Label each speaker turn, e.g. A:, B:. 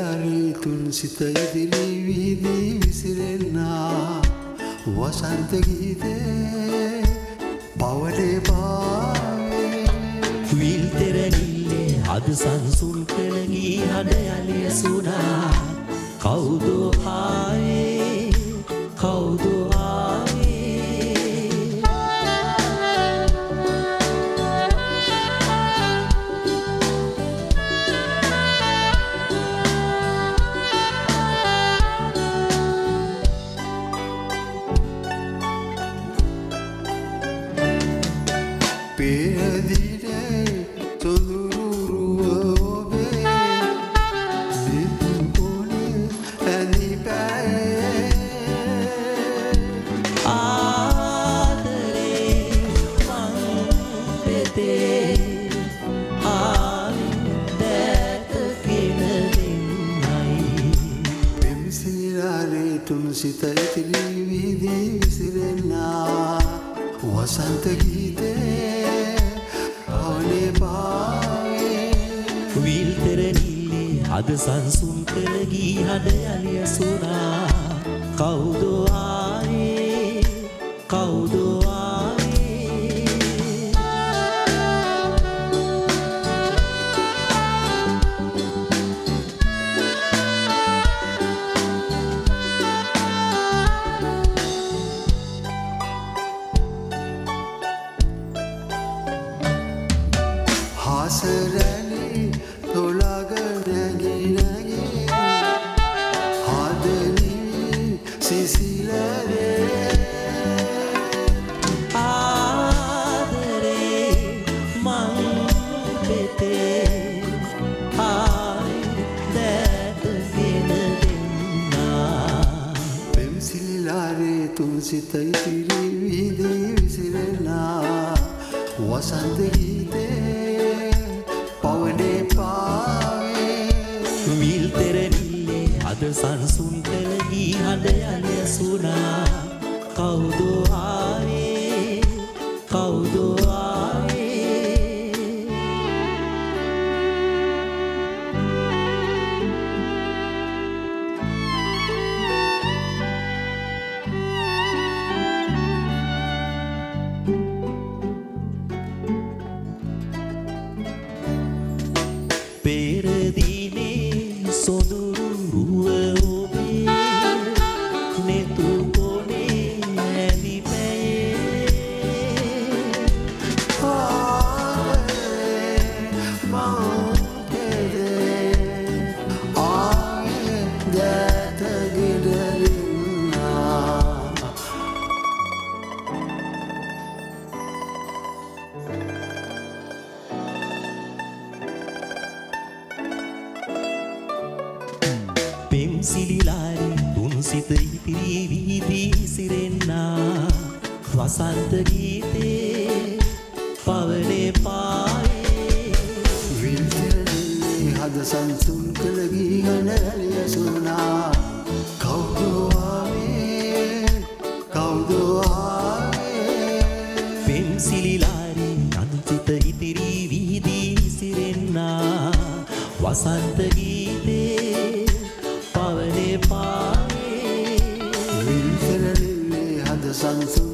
A: විසිරිලාරේ තුන් සිත ඉදිරි වීදී විසිරෙන්නා වසන්ත ගීතේ පවනේ පාවේ
B: විල් තෙරණිල්ලේ අද සංසුන් කළ ගී හඩ යලිය සුණා කවුදෝ ආයේ කවුදෝ
A: සිත ඉතිරි වීදී විසිරෙන්නා වසන්ත ගීතේ පවනේ පාවේ
B: විල් තෙරණිල්ලේ අද සංසුන් කළ ගී හඩ යලිය සුණා කවුදෝ ආයේ කවුදෝ
A: හාසරැලි තොලග නැගී නැගී හදනිවි සිසිලරේ
B: ආදරේ මං පෙතේ ආයි දැකගෙන දෙන්නා
A: පෙම්සිලිලාරේ තුන් සිත ඉතිරි වීදී විසිරෙන්නා වසන්ත ගීතේ පවනේ පාවේ
B: විල් තෙරණිල්ලේ අද සංසුන් කළ ගී හඩ යලිය සුණා කවුදෝ ආයේ කවුදෝ පෙරදිනේ සොඳුරු රුව ඔබේ නෙතු කොනේ ඇලි පැයේ
A: ආයේ මෞතේ ආයේ දැත ගෙදරින්නා
B: පෙම්සිලිලාරේ තුන් සිත ඉතිරි වීදී විසිරෙන්නා වසන්ත ගීතේ පවනේ පායේ
A: විල් තෙරණිල්ලේ අද සංසුන් කළ ගී හඩ යලිය සුණා කවුදෝ ආවේ කවුදෝ ආවේ
B: පෙම්සිලිලාරේ තුන් සිත ඉතිරි වීදී විසිරෙන්නා වසන්ත ගීතේ පවනේ පායේ
A: විල් තෙරණිල්ලේ අද සංසුන්